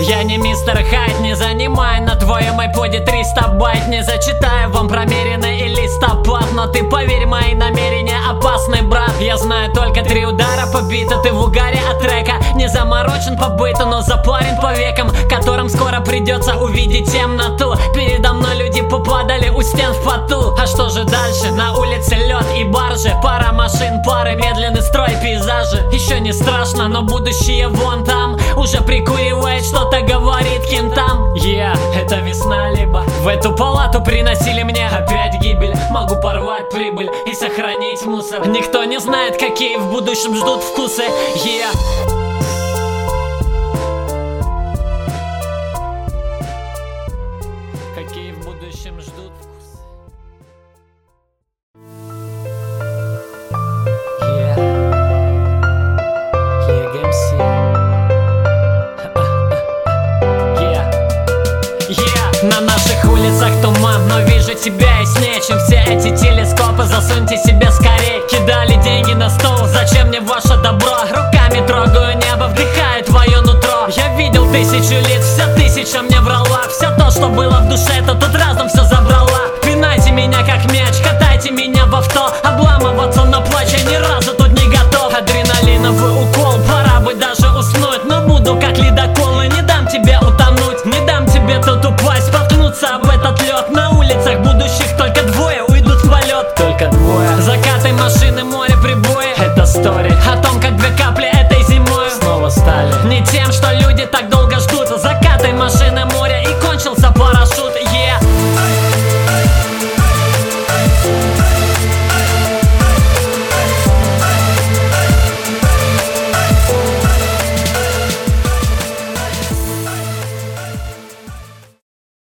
Я не мистер Хайд, не занимай на твоем айподе 300 байт. Не зачитаю вам промеренный и листопад, но ты поверь, мои намерения опасны, брат. Я знаю только 3 удара по биту, ты в угаре от трека. Не заморочен по быту, но запарен по векам, которым скоро придется увидеть темноту. Передо мной люди попадали у стен в поту. А что же дальше? На улице лед и баржи, пара машин, пары, медленный строй, пейзажи. Еще не страшно, но будущее вон там. Уже прикуривает, что-то говорит кентам. Это весна, либо в эту палату приносили мне опять гибель. Могу порвать прибыль и сохранить мусор. Никто не знает, какие в будущем ждут вкусы. Какие в будущем ждут вкусы. На наших улицах туман, но вижу тебя яснее, чем все эти телескопы. Засуньте себе скорее. Кидали деньги на стол, зачем мне ваше добро? Руками трогаю небо, вдыхаю твое нутро. Я видел 1000 лиц, вся 1000 мне врала. Все то, что было в душе, то тут разом все забрала. Пинайте меня как мяч, катайте меня в авто. Обламываться на плач я ни разу тут не готов. Адреналиновый укол, пора бы даже уснуть. Но буду как ледокол и не дам тебе утонуть. Не дам тебе тут упасть, споткнуться об этот лед. На улицах будущих только 2 уйдут в полет. Только 2. Закаты машины, море, прибои. Это стори о том, как 2 капли этой зимой снова стали не тем, что люди так думают.